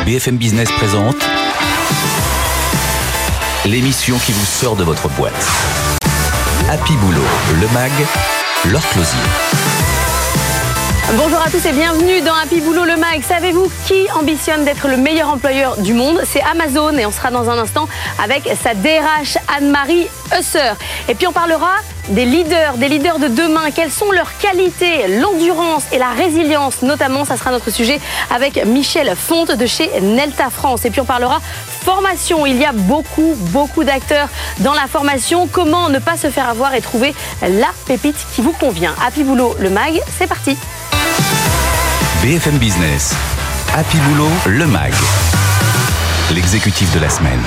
BFM Business présente l'émission qui vous sort de votre boîte. Happy Boulot, le MAG, Laure Closier. Bonjour à tous et bienvenue dans Happy Boulot, le MAG. Savez-vous qui ambitionne d'être le meilleur employeur du monde? C'est Amazon et on sera dans un instant avec sa DRH Anne-Marie Husser. Et puis on parlera des leaders de demain. Quelles sont leurs qualités, l'endurance et la résilience notamment? Ça sera notre sujet avec Michel Fonte de chez Nelta France. Et puis on parlera formation. Il y a beaucoup d'acteurs dans la formation. Comment ne pas se faire avoir et trouver la pépite qui vous convient? Happy Boulot, le MAG, c'est parti. BFM Business, Happy Boulot, le MAG, l'exécutif de la semaine.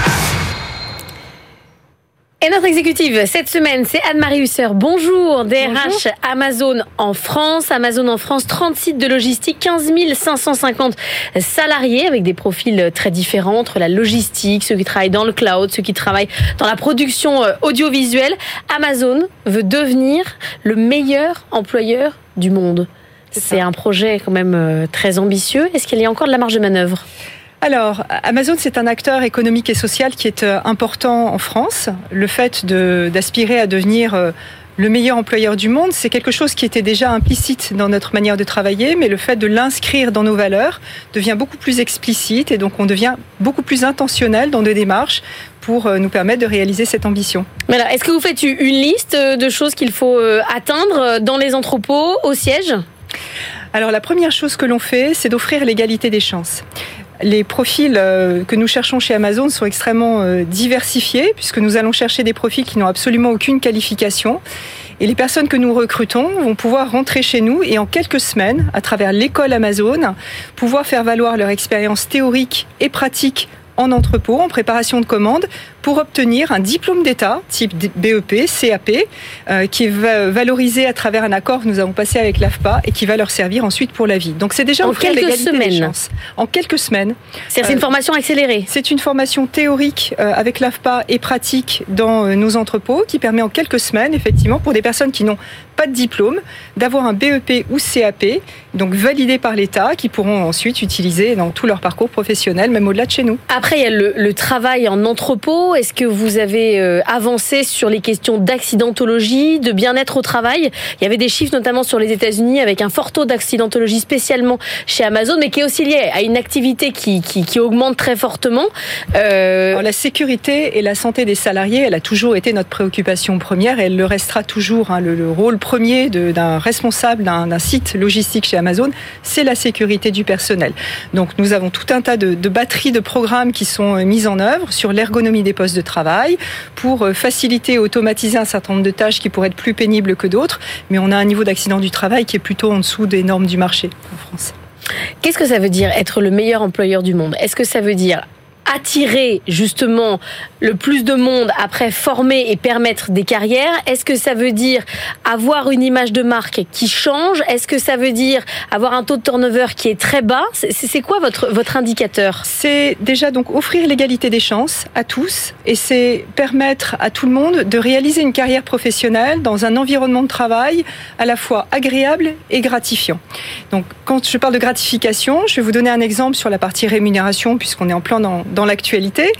Et notre exécutive cette semaine, c'est Anne-Marie Husser. Bonjour, DRH Amazon en France. Amazon en France, 30 sites de logistique, 15 550 salariés avec des profils très différents entre la logistique, ceux qui travaillent dans le cloud, ceux qui travaillent dans la production audiovisuelle. Amazon veut devenir le meilleur employeur du monde. C'est un projet quand même très ambitieux. Est-ce qu'il y a encore de la marge de manœuvre ? Alors, Amazon, c'est un acteur économique et social qui est important en France. Le fait d'aspirer à devenir le meilleur employeur du monde, c'est quelque chose qui était déjà implicite dans notre manière de travailler, mais le fait de l'inscrire dans nos valeurs devient beaucoup plus explicite et donc on devient beaucoup plus intentionnel dans nos démarches pour nous permettre de réaliser cette ambition. Mais alors, est-ce que vous faites une liste de choses qu'il faut atteindre dans les entrepôts, au siège ? Alors, la première chose que l'on fait, c'est d'offrir l'égalité des chances. Les profils que nous cherchons chez Amazon sont extrêmement diversifiés puisque nous allons chercher des profils qui n'ont absolument aucune qualification. Et les personnes que nous recrutons vont pouvoir rentrer chez nous et en quelques semaines, à travers l'école Amazon, pouvoir faire valoir leur expérience théorique et pratique en entrepôt, en préparation de commandes, pour obtenir un diplôme d'État, type BEP, CAP, qui est valorisé à travers un accord que nous avons passé avec l'AFPA et qui va leur servir ensuite pour la vie. Donc c'est déjà offrir l'égalité des chances. En quelques semaines. C'est une formation accélérée. C'est une formation théorique avec l'AFPA et pratique dans nos entrepôts qui permet en quelques semaines, effectivement, pour des personnes qui n'ont pas de diplôme, d'avoir un BEP ou CAP, donc validé par l'État, qui pourront ensuite utiliser dans tout leur parcours professionnel, même au-delà de chez nous. Après, il y a le travail en entrepôt. Est-ce que vous avez avancé sur les questions d'accidentologie, de bien-être au travail ? Il y avait des chiffres notamment sur les États-Unis avec un fort taux d'accidentologie spécialement chez Amazon, mais qui est aussi lié à une activité qui augmente très fortement. Alors, la sécurité et la santé des salariés, elle a toujours été notre préoccupation première et elle le restera toujours. Le rôle premier d'un responsable d'un site logistique chez Amazon, c'est la sécurité du personnel. Donc nous avons tout un tas de batteries de programmes qui sont mises en œuvre sur l'ergonomie des postes de travail pour faciliter et automatiser un certain nombre de tâches qui pourraient être plus pénibles que d'autres, mais on a un niveau d'accident du travail qui est plutôt en dessous des normes du marché en France. Qu'est-ce que ça veut dire être le meilleur employeur du monde ? Est-ce que ça veut dire attirer justement le plus de monde, après former et permettre des carrières? Est-ce que ça veut dire avoir une image de marque qui change? Est-ce que ça veut dire avoir un taux de turnover qui est très bas? C'est quoi votre indicateur? C'est déjà donc offrir l'égalité des chances à tous et c'est permettre à tout le monde de réaliser une carrière professionnelle dans un environnement de travail à la fois agréable et gratifiant. Donc quand je parle de gratification, je vais vous donner un exemple sur la partie rémunération puisqu'on est en plein dans l'actualité.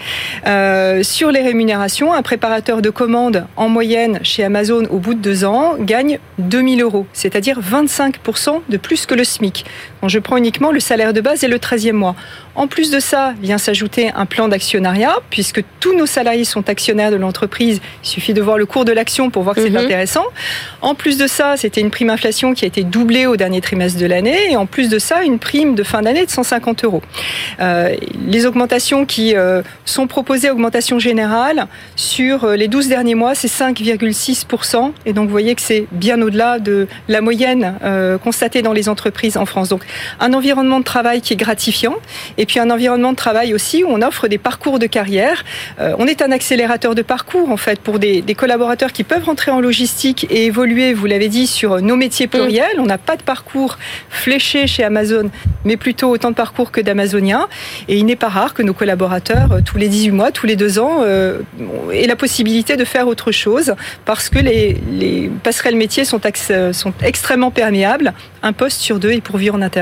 Sur les rémunérations, un préparateur de commandes en moyenne chez Amazon au bout de 2 ans gagne 2 000 €, c'est-à-dire 25% de plus que le SMIC. Quand je prends uniquement le salaire de base et le 13e mois. En plus de ça, vient s'ajouter un plan d'actionnariat, puisque tous nos salariés sont actionnaires de l'entreprise. Il suffit de voir le cours de l'action pour voir que c'est intéressant. En plus de ça, c'était une prime inflation qui a été doublée au dernier trimestre de l'année. Et en plus de ça, une prime de fin d'année de 150 €. Les augmentations qui sont proposées, augmentation générale, sur les 12 derniers mois, c'est 5,6%. Et donc, vous voyez que c'est bien au-delà de la moyenne constatée dans les entreprises en France. Donc, un environnement de travail qui est gratifiant. Et puis un environnement de travail aussi où on offre des parcours de carrière. On est un accélérateur de parcours en fait pour des collaborateurs qui peuvent rentrer en logistique et évoluer, vous l'avez dit, sur nos métiers pluriels. On n'a pas de parcours fléché chez Amazon, mais plutôt autant de parcours que d'Amazoniens. Et il n'est pas rare que nos collaborateurs, tous les 18 mois, tous les 2 ans, aient la possibilité de faire autre chose parce que les passerelles métiers sont extrêmement perméables. Un poste sur 2 est pourvu en interne.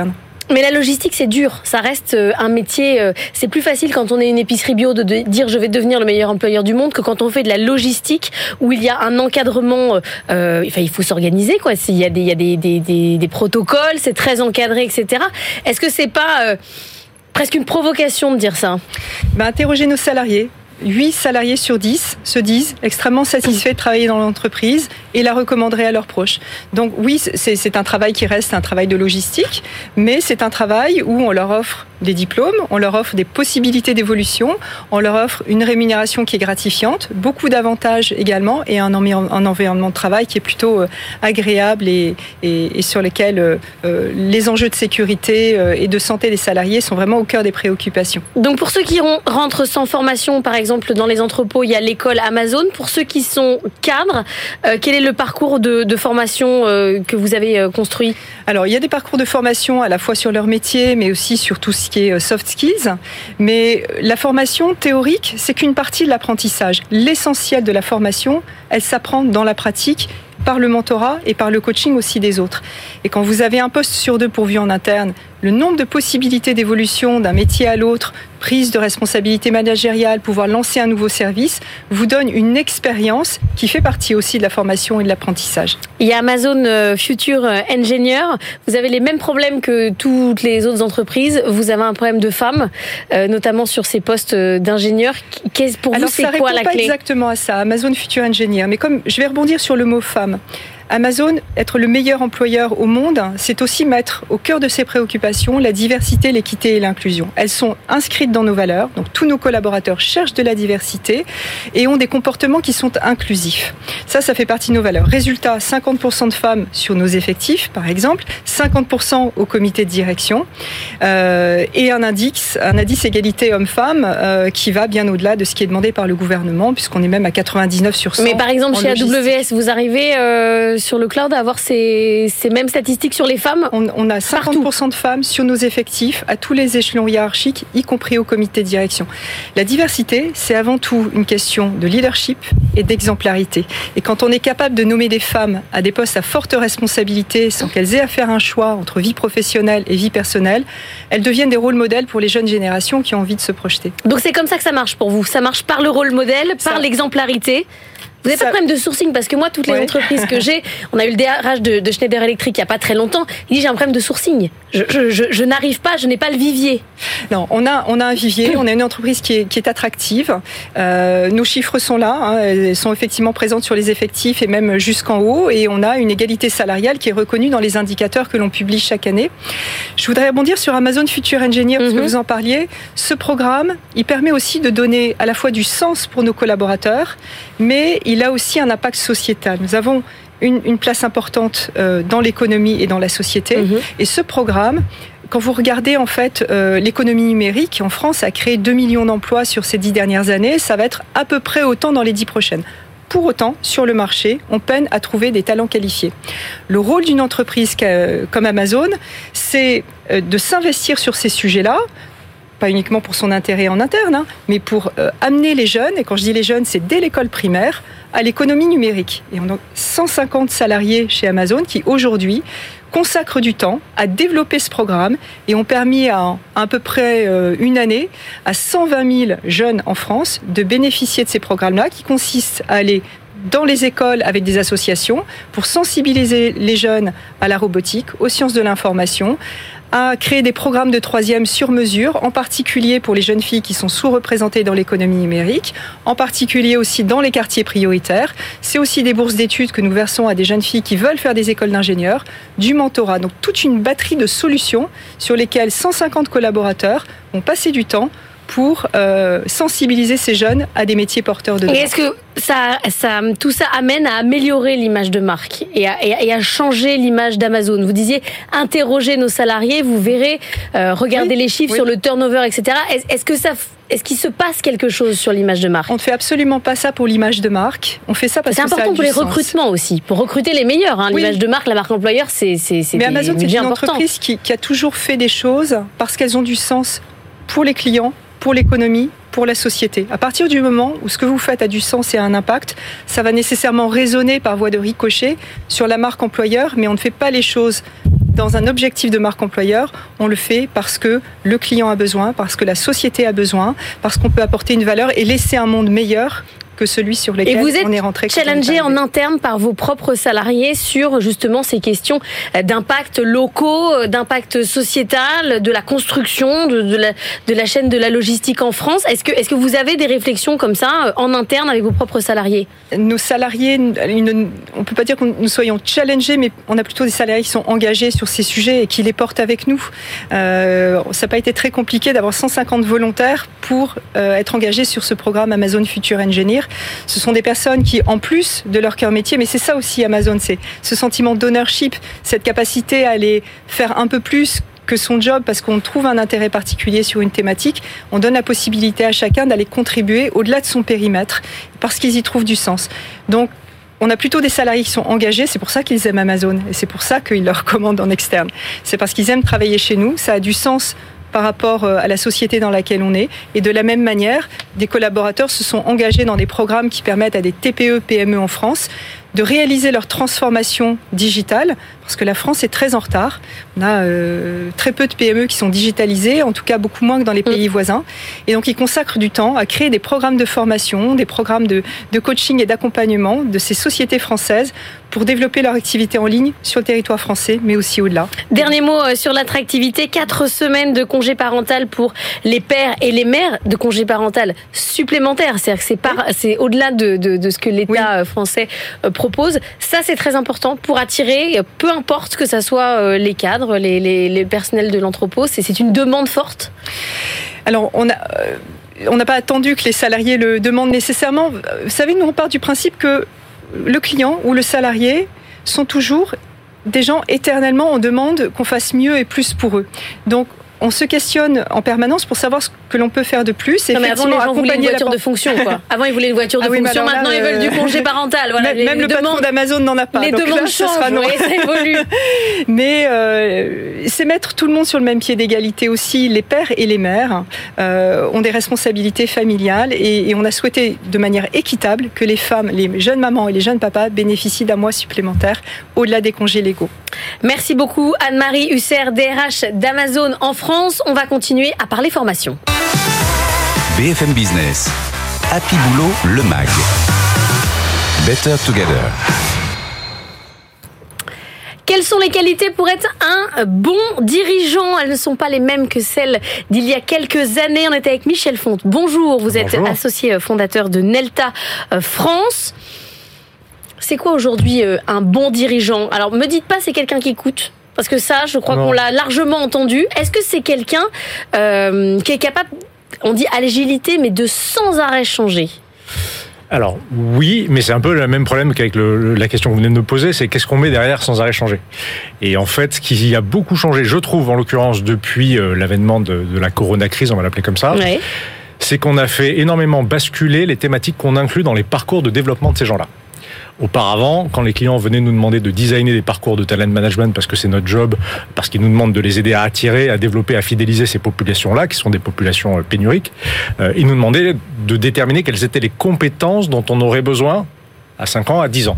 Mais la logistique, c'est dur. Ça reste un métier. C'est plus facile quand on est une épicerie bio de dire je vais devenir le meilleur employeur du monde que quand on fait de la logistique où il y a un encadrement. Il faut s'organiser, quoi. Il y a des protocoles, c'est très encadré, etc. Est-ce que c'est pas presque une provocation de dire ça? Interrogez nos salariés. 8 salariés sur 10 se disent extrêmement satisfaits de travailler dans l'entreprise et la recommanderaient à leurs proches. Donc oui, c'est un travail qui reste un travail de logistique, mais c'est un travail où on leur offre des diplômes, on leur offre des possibilités d'évolution, on leur offre une rémunération qui est gratifiante, beaucoup d'avantages également et un environnement de travail qui est plutôt agréable et sur lequel les enjeux de sécurité et de santé des salariés sont vraiment au cœur des préoccupations. Donc pour ceux qui rentrent sans formation, par exemple dans les entrepôts, il y a l'école Amazon. Pour ceux qui sont cadres, quel est le parcours de formation que vous avez construit? Alors il y a des parcours de formation à la fois sur leur métier, mais aussi sur tout ce qui est soft skills. Mais la formation théorique, c'est qu'une partie de l'apprentissage. L'essentiel de la formation, elle s'apprend dans la pratique, par le mentorat et par le coaching aussi des autres. Et quand vous avez un poste sur 2 pourvu en interne, le nombre de possibilités d'évolution d'un métier à l'autre, prise de responsabilité managériale, pouvoir lancer un nouveau service, vous donne une expérience qui fait partie aussi de la formation et de l'apprentissage. Il y a Amazon Future Engineer. Vous avez les mêmes problèmes que toutes les autres entreprises. Vous avez un problème de femmes, notamment sur ces postes d'ingénieurs. Pour vous, c'est quoi la clé? Alors, ça répond pas exactement à ça, Amazon Future Engineer. Mais comme je vais rebondir sur le mot femme, Amazon, être le meilleur employeur au monde, c'est aussi mettre au cœur de ses préoccupations la diversité, l'équité et l'inclusion. Elles sont inscrites dans nos valeurs, donc tous nos collaborateurs cherchent de la diversité et ont des comportements qui sont inclusifs. Ça fait partie de nos valeurs. Résultat, 50% de femmes sur nos effectifs, par exemple, 50% au comité de direction et un indice égalité homme-femme qui va bien au-delà de ce qui est demandé par le gouvernement, puisqu'on est même à 99 sur 100. Mais par exemple, chez AWS, vous arrivez sur le cloud à avoir ces mêmes statistiques sur les femmes? On a 50% de femmes sur nos effectifs à tous les échelons hiérarchiques, y compris au comité de direction. La diversité, c'est avant tout une question de leadership et d'exemplarité. Et quand on est capable de nommer des femmes à des postes à forte responsabilité sans qu'elles aient à faire un choix entre vie professionnelle et vie personnelle, elles deviennent des rôles modèles pour les jeunes générations qui ont envie de se projeter. Donc c'est comme ça que ça marche pour vous? Ça marche par le rôle modèle, par l'exemplarité? Vous n'avez pas de problème de sourcing? Parce que moi, toutes les entreprises que j'ai, on a eu le DRH de Schneider Electric il n'y a pas très longtemps, il dit j'ai un problème de sourcing. Je n'arrive pas, je n'ai pas le vivier. Non, on a un vivier, on a une entreprise qui est attractive. Nos chiffres sont là, elles sont effectivement présentes sur les effectifs et même jusqu'en haut. Et on a une égalité salariale qui est reconnue dans les indicateurs que l'on publie chaque année. Je voudrais rebondir sur Amazon Future Engineer, parce que vous en parliez. Ce programme, il permet aussi de donner à la fois du sens pour nos collaborateurs, mais il a aussi un impact sociétal. Nous avons une place importante dans l'économie et dans la société. Et ce programme, quand vous regardez en fait l'économie numérique, en France a créé 2 millions d'emplois sur ces 10 dernières années. Ça va être à peu près autant dans les 10 prochaines. Pour autant, sur le marché, on peine à trouver des talents qualifiés. Le rôle d'une entreprise comme Amazon, c'est de s'investir sur ces sujets-là, pas uniquement pour son intérêt en interne, mais pour amener les jeunes, et quand je dis les jeunes, c'est dès l'école primaire, à l'économie numérique. Et on a 150 salariés chez Amazon qui, aujourd'hui, consacrent du temps à développer ce programme et ont permis à peu près une année à 120 000 jeunes en France de bénéficier de ces programmes-là qui consistent à aller dans les écoles avec des associations pour sensibiliser les jeunes à la robotique, aux sciences de l'information, à créer des programmes de 3e sur mesure, en particulier pour les jeunes filles qui sont sous-représentées dans l'économie numérique, en particulier aussi dans les quartiers prioritaires. C'est aussi des bourses d'études que nous versons à des jeunes filles qui veulent faire des écoles d'ingénieurs, du mentorat. Donc toute une batterie de solutions sur lesquelles 150 collaborateurs ont passé du temps pour sensibiliser ces jeunes à des métiers porteurs de demain. Et est-ce que tout ça amène à améliorer l'image de marque et à changer l'image d'Amazon? Vous disiez interroger nos salariés, vous verrez, regardez les chiffres sur le turnover, etc. Est-ce qu'il se passe quelque chose sur l'image de marque? On ne fait absolument pas ça pour l'image de marque. On fait ça parce que c'est important pour les recrutements aussi, pour recruter les meilleurs. L'image de marque, la marque employeur, c'est Mais Amazon, c'est une entreprise qui a toujours fait des choses parce qu'elles ont du sens pour les clients, pour l'économie, pour la société. À partir du moment où ce que vous faites a du sens et a un impact, ça va nécessairement résonner par voie de ricochet sur la marque employeur, mais on ne fait pas les choses dans un objectif de marque employeur, on le fait parce que le client a besoin, parce que la société a besoin, parce qu'on peut apporter une valeur et laisser un monde meilleur que celui sur lequel on est rentré. Et vous êtes challengé en interne par vos propres salariés sur justement ces questions d'impact locaux, d'impact sociétal, de la construction, de la chaîne de la logistique en France. Est-ce que vous avez des réflexions comme ça en interne avec vos propres salariés ? Nos salariés, on ne peut pas dire que nous soyons challengés, mais on a plutôt des salariés qui sont engagés sur ces sujets et qui les portent avec nous. Ça n'a pas été très compliqué d'avoir 150 volontaires pour être engagés sur ce programme Amazon Future Engineer. Ce sont des personnes qui, en plus de leur cœur métier, mais c'est ça aussi Amazon, c'est ce sentiment d'ownership, cette capacité à aller faire un peu plus que son job parce qu'on trouve un intérêt particulier sur une thématique. On donne la possibilité à chacun d'aller contribuer au-delà de son périmètre parce qu'ils y trouvent du sens. Donc, on a plutôt des salariés qui sont engagés, c'est pour ça qu'ils aiment Amazon et c'est pour ça qu'ils le recommandent en externe. C'est parce qu'ils aiment travailler chez nous, ça a du sens par rapport à la société dans laquelle on est. Et de la même manière, des collaborateurs se sont engagés dans des programmes qui permettent à des TPE, PME en France de réaliser leur transformation digitale, parce que la France est très en retard. On a très peu de PME qui sont digitalisées, en tout cas beaucoup moins que dans les pays voisins. Et donc ils consacrent du temps à créer des programmes de formation, des programmes de coaching et d'accompagnement de ces sociétés françaises pour développer leur activité en ligne sur le territoire français, mais aussi au-delà. Dernier mot sur l'attractivité, 4 semaines de congé parental pour les pères et les mères, de congé parental supplémentaire, c'est-à-dire que c'est au-delà de ce que l'État français propose. Ça, c'est très important pour attirer, peu importe que ça soit les cadres, les personnels de l'entrepôt, c'est une demande forte. Alors, on n'a pas attendu que les salariés le demandent nécessairement. Vous savez, nous, on part du principe que le client ou le salarié sont toujours des gens éternellement en demande qu'on fasse mieux et plus pour eux. Donc, on se questionne en permanence pour savoir ce que l'on peut faire de plus. Non, mais avant, les gens voulaient une voiture de fonction, quoi. Avant, ils voulaient une voiture de fonction. Maintenant, ils veulent du congé parental. Voilà, même le patron d'Amazon n'en a pas. Les demandes changent, ça évolue. Mais c'est mettre tout le monde sur le même pied d'égalité aussi. Les pères et les mères ont des responsabilités familiales et on a souhaité de manière équitable que les femmes, les jeunes mamans et les jeunes papas bénéficient d'un mois supplémentaire au-delà des congés légaux. Merci beaucoup Anne-Marie Husser, DRH d'Amazon en France. On va continuer à parler formation. BFM Business, Happy Boulot, le MAG. Better Together. Quelles sont les qualités pour être un bon dirigeant ? Elles ne sont pas les mêmes que celles d'il y a quelques années. On était avec Michel Fonte. Bonjour, vous êtes associé fondateur de Nelta France. C'est quoi aujourd'hui un bon dirigeant ? Alors, me dites pas c'est quelqu'un qui écoute. Parce que ça, je crois qu'on l'a largement entendu. Est-ce que c'est quelqu'un qui est capable, on dit agilité, mais de sans arrêt changer ? Alors oui, mais c'est un peu le même problème qu'avec la question que vous venez de me poser, c'est qu'est-ce qu'on met derrière sans arrêt changer ? Et en fait, ce qui a beaucoup changé, je trouve en l'occurrence depuis l'avènement de la corona-crise, on va l'appeler comme ça, c'est qu'on a fait énormément basculer les thématiques qu'on inclut dans les parcours de développement de ces gens-là. Auparavant, quand les clients venaient nous demander de designer des parcours de talent management parce que c'est notre job, parce qu'ils nous demandent de les aider à attirer, à développer, à fidéliser ces populations-là, qui sont des populations pénuriques, ils nous demandaient de déterminer quelles étaient les compétences dont on aurait besoin à 5 ans, à 10 ans.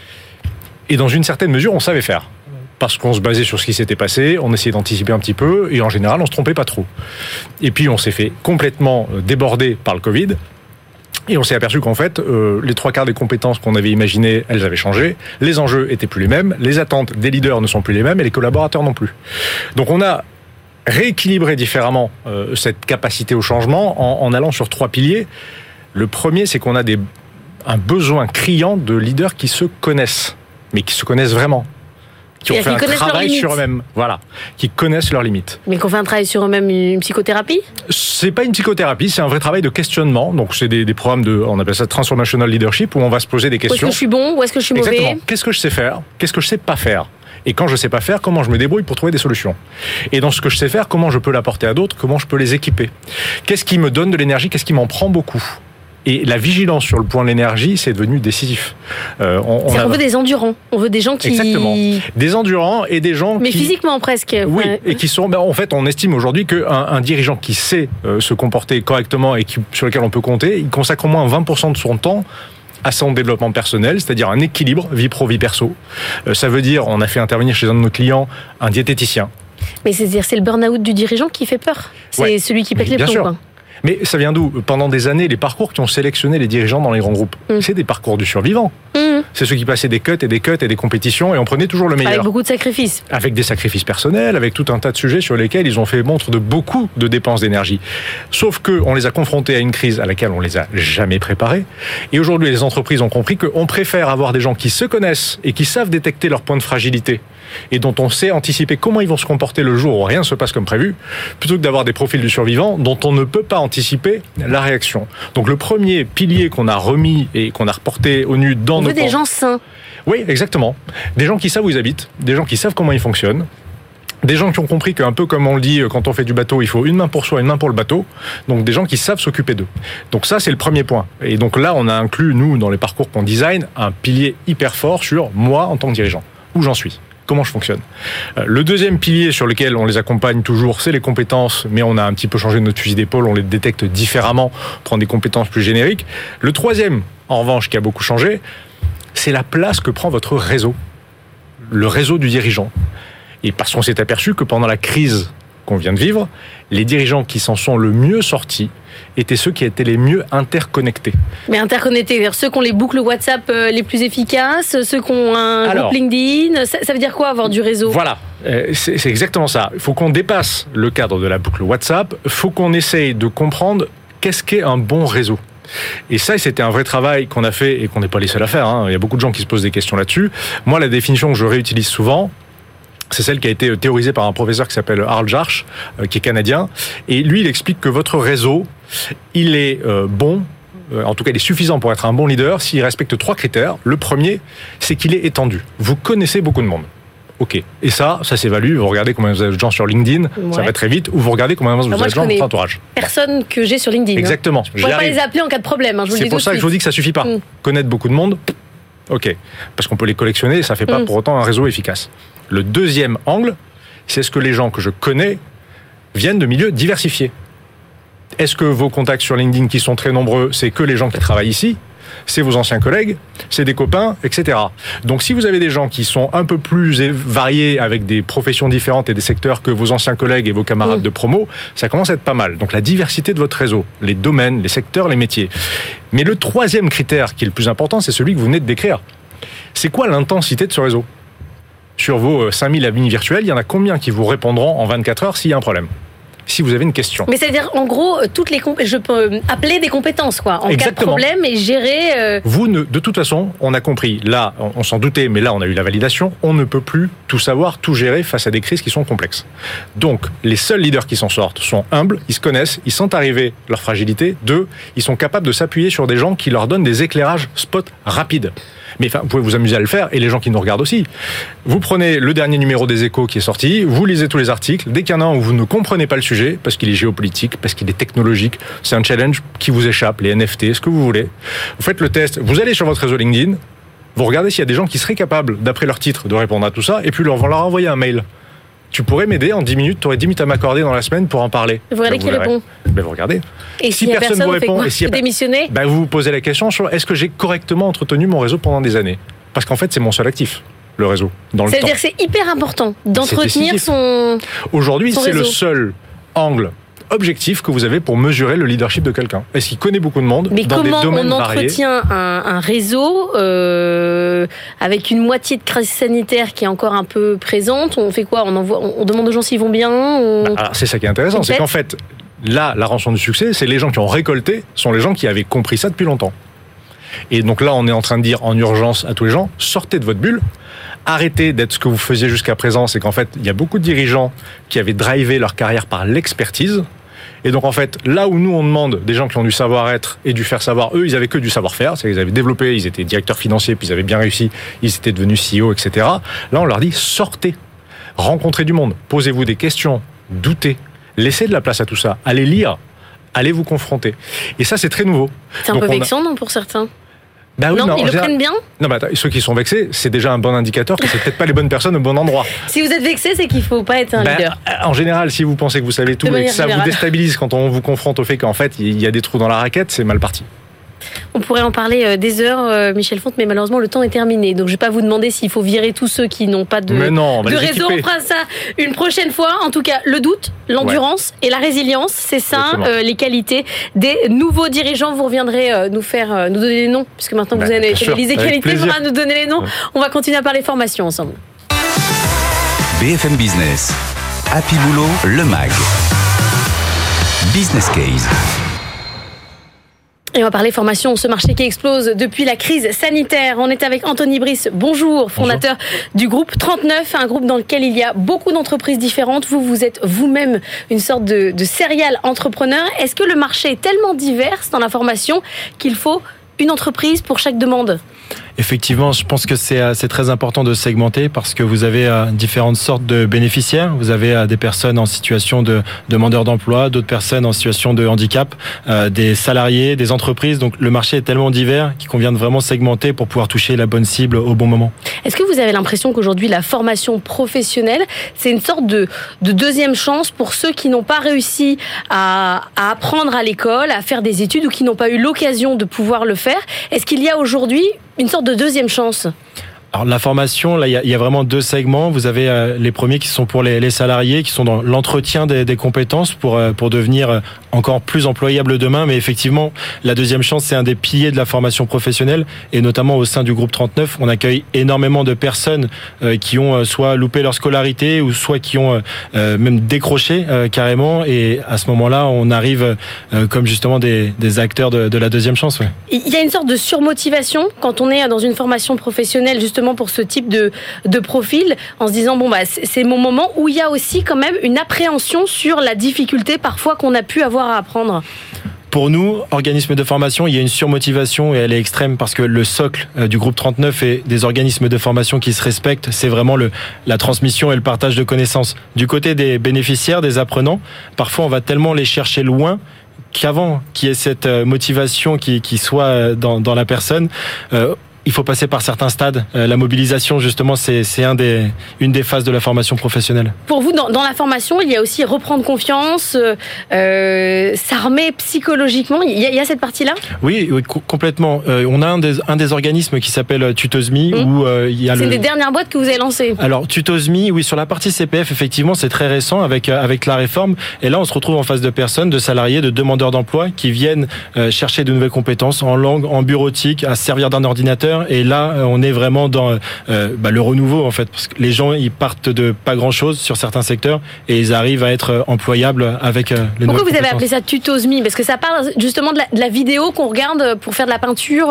Et dans une certaine mesure, on savait faire. Parce qu'on se basait sur ce qui s'était passé, on essayait d'anticiper un petit peu, et en général, on se trompait pas trop. Et puis, on s'est fait complètement déborder par le Covid. Et on s'est aperçu qu'en fait, les 3/4 des compétences qu'on avait imaginées, elles avaient changé. Les enjeux étaient plus les mêmes, les attentes des leaders ne sont plus les mêmes et les collaborateurs non plus. Donc on a rééquilibré différemment cette capacité au changement en allant sur 3 piliers. Le premier, c'est qu'on a un besoin criant de leaders qui se connaissent, mais qui se connaissent vraiment. Qui ont fait un travail sur eux-mêmes, voilà, qui connaissent leurs limites. Mais qu'on fait un travail sur eux-mêmes, une psychothérapie ? C'est pas une psychothérapie, c'est un vrai travail de questionnement. Donc c'est des programmes on appelle ça transformational leadership, où on va se poser des questions. Où est-ce que je suis bon ? Où est-ce que je suis mauvais ? Exactement. Qu'est-ce que je sais faire ? Qu'est-ce que je sais pas faire ? Et quand je sais pas faire, comment je me débrouille pour trouver des solutions ? Et dans ce que je sais faire, comment je peux l'apporter à d'autres ? Comment je peux les équiper ? Qu'est-ce qui me donne de l'énergie ? Qu'est-ce qui m'en prend beaucoup ? Et la vigilance sur le point de l'énergie, c'est devenu décisif. On veut des endurants. On veut des gens qui... Exactement. Des endurants et des gens mais physiquement presque. Oui, et qui sont... en fait, on estime aujourd'hui qu'un dirigeant qui sait se comporter correctement et sur lequel on peut compter, il consacre au moins 20% de son temps à son développement personnel, c'est-à-dire un équilibre vie pro, vie perso. Ça veut dire, on a fait intervenir chez un de nos clients un diététicien. Mais c'est-à-dire, c'est le burn-out du dirigeant qui fait peur. C'est celui qui pète les plombs, quoi. Mais ça vient d'où ? Pendant des années, les parcours qui ont sélectionné les dirigeants dans les grands groupes, c'est des parcours du survivant. C'est ceux qui passaient des cuts et des cuts et des compétitions et on prenait toujours le meilleur. Avec beaucoup de sacrifices. Avec des sacrifices personnels, avec tout un tas de sujets sur lesquels ils ont fait montre de beaucoup de dépenses d'énergie. Sauf qu'on les a confrontés à une crise à laquelle on les a jamais préparés. Et aujourd'hui, les entreprises ont compris qu'on préfère avoir des gens qui se connaissent et qui savent détecter leurs points de fragilité et dont on sait anticiper comment ils vont se comporter le jour où rien ne se passe comme prévu, plutôt que d'avoir des profils du survivant dont on ne peut pas anticiper la réaction. Donc le premier pilier qu'on a remis et qu'on a reporté au nu dans nos... des gens sains. Oui, exactement. Des gens qui savent où ils habitent, des gens qui savent comment ils fonctionnent, des gens qui ont compris qu'un peu comme on le dit quand on fait du bateau, il faut une main pour soi, une main pour le bateau. Donc des gens qui savent s'occuper d'eux. Donc ça, c'est le premier point. Et donc là, on a inclus, nous, dans les parcours qu'on design, un pilier hyper fort sur moi en tant que dirigeant. Où j'en suis ? Comment je fonctionne. Le deuxième pilier sur lequel on les accompagne toujours, c'est les compétences, mais on a un petit peu changé notre fusil d'épaule, on les détecte différemment, on prend des compétences plus génériques. Le troisième, en revanche, qui a beaucoup changé, c'est la place que prend votre réseau, le réseau du dirigeant. Et parce qu'on s'est aperçu que pendant la crise qu'on vient de vivre, les dirigeants qui s'en sont le mieux sortis étaient ceux qui étaient les mieux interconnectés. Mais interconnectés, ceux qui ont les boucles WhatsApp les plus efficaces, ceux qui ont un groupe LinkedIn, ça veut dire quoi avoir du réseau ? Voilà, c'est exactement ça. Il faut qu'on dépasse le cadre de la boucle WhatsApp, il faut qu'on essaye de comprendre qu'est-ce qu'est un bon réseau. Et ça, c'était un vrai travail qu'on a fait et qu'on n'est pas les seuls à faire. Il y a beaucoup de gens qui se posent des questions là-dessus. Moi, la définition que je réutilise souvent, c'est celle qui a été théorisée par un professeur qui s'appelle Harl Jarch, qui est canadien. Et lui, il explique que votre réseau, il est bon, en tout cas il est suffisant pour être un bon leader s'il respecte 3 critères. Le premier, c'est qu'il est étendu. Vous connaissez beaucoup de monde. Ok. Et ça s'évalue. Vous regardez combien vous avez de gens sur LinkedIn, ça va très vite, ou vous regardez combien vous avez de gens dans votre entourage. Personne que j'ai sur LinkedIn. Exactement. Je ne pourrais pas les appeler en cas de problème. C'est pour ça que je vous dis que ça suffit pas. Connaître beaucoup de monde, ok. Parce qu'on peut les collectionner et ça fait pas pour autant un réseau efficace. Le deuxième angle, c'est ce que les gens que je connais viennent de milieux diversifiés. Est-ce que vos contacts sur LinkedIn qui sont très nombreux, c'est que les gens qui travaillent ici ? C'est vos anciens collègues, c'est des copains, etc. Donc si vous avez des gens qui sont un peu plus variés avec des professions différentes et des secteurs que vos anciens collègues et vos camarades de promo, ça commence à être pas mal. Donc la diversité de votre réseau, les domaines, les secteurs, les métiers. Mais le troisième critère qui est le plus important, c'est celui que vous venez de décrire. C'est quoi l'intensité de ce réseau ? Sur vos 5000 amis virtuels, il y en a combien qui vous répondront en 24 heures s'il y a un problème ? Si vous avez une question. Mais c'est-à-dire, en gros, je peux appeler des compétences, quoi, en cas de problème et gérer... De toute façon, on a compris, là, on s'en doutait, mais là, on a eu la validation, on ne peut plus tout savoir, tout gérer face à des crises qui sont complexes. Donc, les seuls leaders qui s'en sortent sont humbles, ils se connaissent, ils sentent arriver leur fragilité. 2, ils sont capables de s'appuyer sur des gens qui leur donnent des éclairages spot rapides. Mais enfin, vous pouvez vous amuser à le faire, et les gens qui nous regardent aussi. Vous prenez le dernier numéro des Échos qui est sorti, vous lisez tous les articles, dès qu'il y en a un où vous ne comprenez pas le sujet, parce qu'il est géopolitique, parce qu'il est technologique, c'est un challenge qui vous échappe, les NFT, ce que vous voulez. Vous faites le test, vous allez sur votre réseau LinkedIn, vous regardez s'il y a des gens qui seraient capables, d'après leur titre, de répondre à tout ça, et puis leur envoyer un mail. Tu pourrais m'aider en 10 minutes, tu aurais 10 minutes à m'accorder dans la semaine pour en parler. Vous regardez qui répond. Vous regardez. Et si personne vous répond, vous démissionnez ? Vous vous posez la question sur est-ce que j'ai correctement entretenu mon réseau pendant des années ? Parce qu'en fait, c'est mon seul actif, le réseau, dans le temps. C'est-à-dire que c'est hyper important d'entretenir son... Aujourd'hui, c'est réseau. Le seul angle objectif que vous avez pour mesurer le leadership de quelqu'un. Est-ce qu'il connaît beaucoup de monde dans des domaines variés ? Mais comment on entretient un réseau avec une moitié de crise sanitaire qui est encore un peu présente ? On fait quoi ? On demande aux gens s'ils vont bien Alors, c'est ça qui est intéressant, c'est qu'en fait, là, la rançon du succès, c'est les gens qui ont récolté, sont les gens qui avaient compris ça depuis longtemps. Et donc là, on est en train de dire en urgence à tous les gens, sortez de votre bulle, arrêtez d'être ce que vous faisiez jusqu'à présent, c'est qu'en fait, il y a beaucoup de dirigeants qui avaient drivé leur carrière par l'expertise. Et donc en fait, là où nous on demande des gens qui ont du savoir-être et du faire savoir, eux ils avaient que du savoir-faire, c'est-à-dire ils avaient développé, ils étaient directeurs financiers, puis ils avaient bien réussi, ils étaient devenus CEO, etc. Là on leur dit sortez, rencontrez du monde, posez-vous des questions, doutez, laissez de la place à tout ça, allez lire, allez vous confronter. Et ça c'est très nouveau. C'est un peu vexant non pour certains ? Oui, non, ils le prennent bien ? Non, mais attends, ceux qui sont vexés, c'est déjà un bon indicateur que c'est peut-être pas les bonnes personnes au bon endroit. Si vous êtes vexé, c'est qu'il faut pas être un leader. En général, si vous pensez que vous savez tout et que ça vous déstabilise quand on vous confronte au fait qu'en fait, il y a des trous dans la raquette, c'est mal parti. On pourrait en parler des heures, Michel Fonte, mais malheureusement, le temps est terminé. Donc, je ne vais pas vous demander s'il faut virer tous ceux qui n'ont pas de réseau. On fera ça une prochaine fois. En tout cas, le doute, l'endurance et la résilience, c'est ça, les qualités des nouveaux dirigeants. Vous reviendrez nous donner les noms, puisque maintenant vous avez les qualités, il faudra nous donner les noms. On va continuer à parler formation ensemble. BFM Business, Happy Boulot, le MAG. Business Case. Et on va parler formation, ce marché qui explose depuis la crise sanitaire. On est avec Anthony Brice, bonjour, fondateur du groupe 39, un groupe dans lequel il y a beaucoup d'entreprises différentes. Vous êtes vous-même une sorte de serial entrepreneur. Est-ce que le marché est tellement divers dans la formation qu'il faut une entreprise pour chaque demande ? Effectivement, je pense que c'est très important de segmenter parce que vous avez différentes sortes de bénéficiaires. Vous avez des personnes en situation de demandeurs d'emploi, d'autres personnes en situation de handicap, des salariés, des entreprises. Donc le marché est tellement divers qu'il convient de vraiment segmenter pour pouvoir toucher la bonne cible au bon moment. Est-ce que vous avez l'impression qu'aujourd'hui la formation professionnelle, c'est une sorte de deuxième chance pour ceux qui n'ont pas réussi à apprendre à l'école, à faire des études ou qui n'ont pas eu l'occasion de pouvoir le faire ? Est-ce qu'il y a aujourd'hui une sorte de deuxième chance ? Alors la formation, là, il y a vraiment deux segments. Vous avez les premiers qui sont pour les salariés, qui sont dans l'entretien des compétences pour devenir encore plus employables demain. Mais effectivement, la deuxième chance, c'est un des piliers de la formation professionnelle. Et notamment au sein du groupe 39, on accueille énormément de personnes qui ont soit loupé leur scolarité ou soit qui ont même décroché carrément. Et à ce moment-là, on arrive comme justement des acteurs de la deuxième chance. Ouais. Il y a une sorte de surmotivation quand on est dans une formation professionnelle, justement pour ce type de profil, en se disant c'est mon moment, où il y a aussi quand même une appréhension sur la difficulté parfois qu'on a pu avoir à apprendre. Pour nous, organismes de formation, il y a une surmotivation et elle est extrême parce que le socle du groupe 39 et des organismes de formation qui se respectent, c'est vraiment la transmission et le partage de connaissances. Du côté des bénéficiaires, des apprenants, parfois on va tellement les chercher loin qu'avant qu'il y ait cette motivation qui soit dans la personne. Il faut passer par certains stades. La mobilisation, justement, c'est une des phases de la formation professionnelle. Pour vous, dans la formation, il y a aussi reprendre confiance, s'armer psychologiquement. Il y a cette partie-là ? Oui, complètement. On a un des organismes qui s'appelle Tutosmi. Où, il y a c'est une des dernières boîtes que vous avez lancées. Alors, Tutosmi, oui, sur la partie CPF, effectivement, c'est très récent avec la réforme. Et là, on se retrouve en face de personnes, de salariés, de demandeurs d'emploi qui viennent chercher de nouvelles compétences en langue, en bureautique, à servir d'un ordinateur. Et là, on est vraiment dans le renouveau, en fait, parce que les gens, ils partent de pas grand-chose sur certains secteurs et ils arrivent à être employables avec les nouvelles compétences. Pourquoi vous avez appelé ça Tutosmi ? Parce que ça parle justement de la vidéo qu'on regarde pour faire de la peinture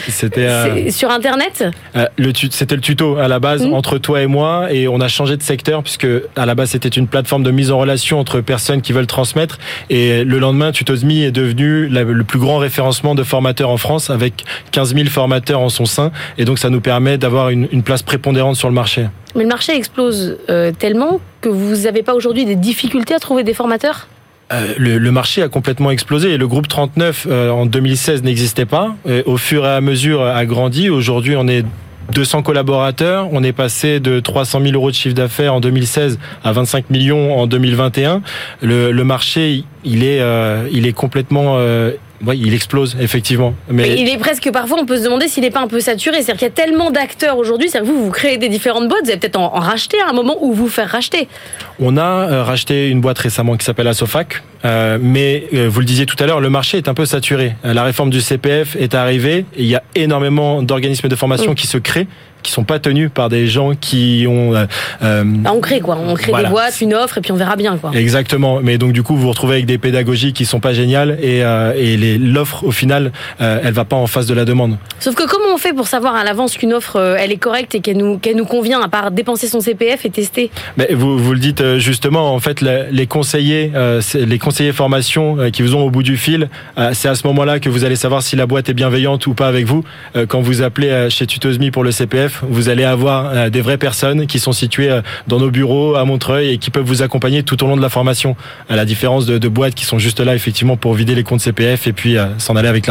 sur Internet ? C'était le tuto à la base entre toi et moi, et on a changé de secteur puisque à la base c'était une plateforme de mise en relation entre personnes qui veulent transmettre, et le lendemain Tutosmi est devenu le plus grand référencement de formateurs en France avec 15 000 formateurs en son sein, et donc ça nous permet d'avoir une place prépondérante sur le marché. Mais le marché explose tellement que vous n'avez pas aujourd'hui des difficultés à trouver des formateurs ? Le marché a complètement explosé. Le groupe 39 en 2016 n'existait pas. Et au fur et à mesure a grandi. Aujourd'hui, on est 200 collaborateurs. On est passé de 300 000 euros de chiffre d'affaires en 2016 à 25 millions en 2021. Le marché, il est complètement... Oui, il explose, effectivement. Mais il est presque, parfois, on peut se demander s'il n'est pas un peu saturé. C'est-à-dire qu'il y a tellement d'acteurs aujourd'hui. C'est-à-dire que vous créez des différentes boîtes. Vous allez peut-être en racheter à un moment ou vous faire racheter. On a racheté une boîte récemment qui s'appelle Asofac. Mais vous le disiez tout à l'heure, le marché est un peu saturé. La réforme du CPF est arrivée. Et il y a énormément d'organismes de formation qui se créent, qui sont pas tenus par des gens qui ont... on crée des boîtes, une offre, et puis on verra bien, quoi. Exactement. Mais donc du coup, vous vous retrouvez avec des pédagogies qui sont pas géniales, et l'offre, au final, elle va pas en face de la demande. Sauf que comment on fait pour savoir à l'avance qu'une offre, elle est correcte et qu'elle nous convient, à part dépenser son CPF et tester ? Mais vous le dites justement, en fait, les conseillers formation qui vous ont au bout du fil, c'est à ce moment-là que vous allez savoir si la boîte est bienveillante ou pas avec vous. Quand vous appelez chez Tutosmi pour le CPF, vous allez avoir des vraies personnes qui sont situées dans nos bureaux à Montreuil et qui peuvent vous accompagner tout au long de la formation, à la différence de boîtes qui sont juste là effectivement pour vider les comptes CPF et puis s'en aller avec l'argent.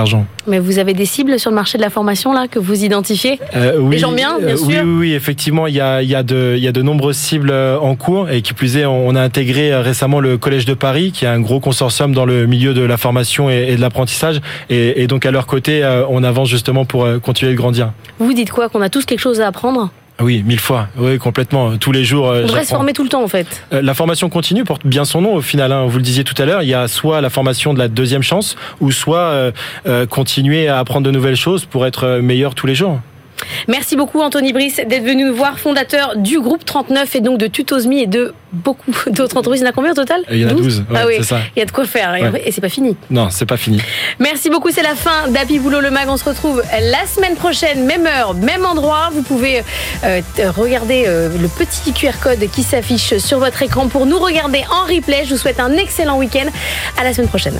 Mais vous avez des cibles sur le marché de la formation là que vous identifiez? Oui, des gens bien sûr. Oui, effectivement, il y a de nombreuses cibles en cours, et qui plus est, on a intégré récemment le Collège de Paris, qui est un gros consortium dans le milieu de la formation et de l'apprentissage, et donc à leur côté, on avance justement pour continuer de grandir. Vous dites quoi? Qu'on a tous quelque chose à apprendre? Oui, 1000 fois. Oui, complètement. Tous les jours. On devrait se former tout le temps, en fait. La formation continue porte bien son nom au final. Vous le disiez tout à l'heure, il y a soit la formation de la deuxième chance, ou soit continuer à apprendre de nouvelles choses pour être meilleur tous les jours. Merci beaucoup Anthony Brice d'être venu nous voir, fondateur du groupe 39 et donc de Tutosme et de beaucoup d'autres entreprises. Il y en a combien au total? Il y en a 12. Ouais, ah oui, c'est ça. Il y a de quoi faire, ouais. Et c'est pas fini. Non, c'est pas fini. Merci beaucoup, c'est la fin d'Happy Boulot le Mag. On se retrouve la semaine prochaine, même heure, même endroit. Vous pouvez regarder le petit QR code qui s'affiche sur votre écran pour nous regarder en replay. Je vous souhaite un excellent week-end. À la semaine prochaine.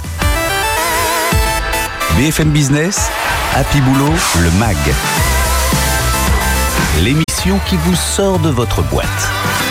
BFM Business, Happy Boulot le Mag. L'émission qui vous sort de votre boîte.